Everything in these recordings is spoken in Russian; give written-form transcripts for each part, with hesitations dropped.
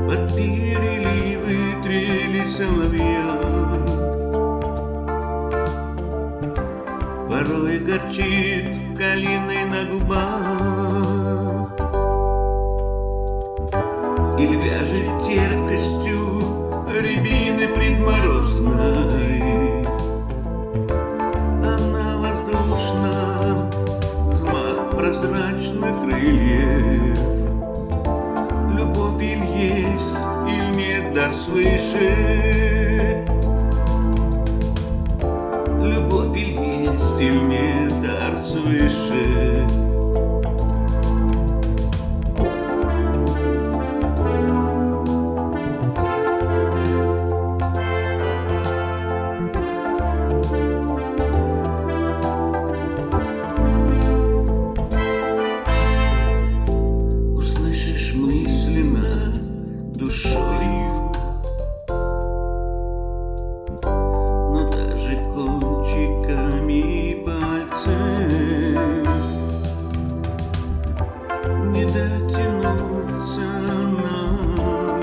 Под переливы трели соловья. Порой горчит калиной на губах или вяжет терпкостью рябины предморозной. Она воздушна, взмах прозрачных крыльев. Любовь иль есть, иль нет, дар свыше. Любовь иль есть, иль нет, дар свыше. Мысленно, душою, но даже кончиками пальцев не дотянуться нам.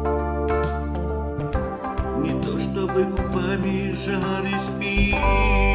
Не то чтобы губами жар испить,